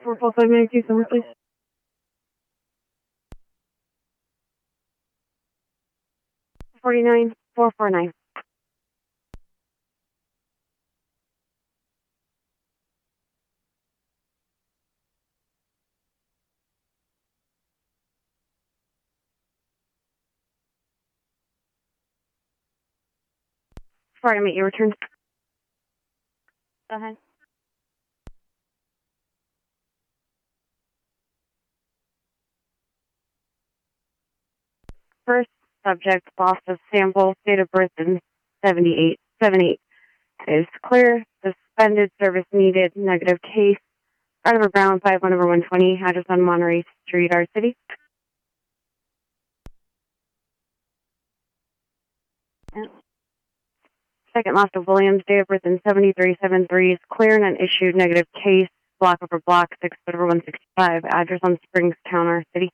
445 somewhere, please. $49,449. Sorry to meet you. Return. Go ahead. First subject, loss of sample, date of birth in 7878 is clear. Suspended service needed, negative case. Oliver Brown, 51 over 120, address on Monterey Street, our city. And second, loss of Williams, date of birth in 7373 is clear and unissued, negative case. Block over block, 6 foot over 165, address on Springstown, our city.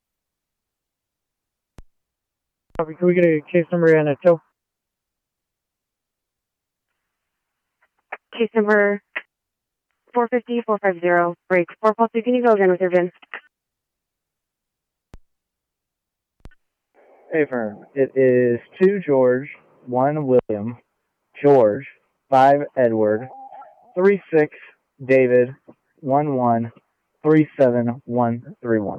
Can we get a case number and a tow? Case number 450-450, break 442. Can you go again with your VIN? Hey, firm. It is 2 George, 1 William, George, 5 Edward, 36 David, 11 37131.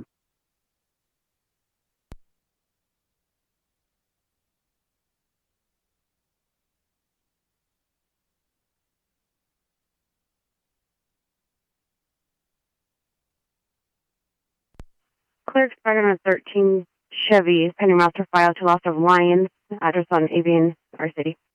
Clear expired on a 13 Chevy, pending master file to loss of Lions, address on Avian, our city.